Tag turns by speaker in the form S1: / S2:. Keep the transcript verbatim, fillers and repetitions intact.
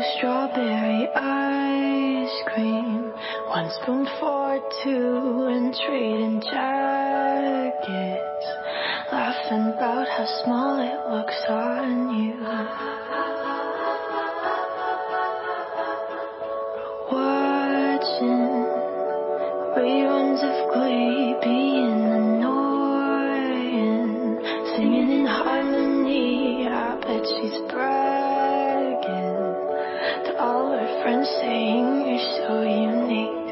S1: strawberry ice cream, one spoon for two, and trading jackets, laughing about how small it looks on you. Watching reruns of Glee, being annoying, singing in harmony. I bet she's bragging to all her friends, saying you're so unique.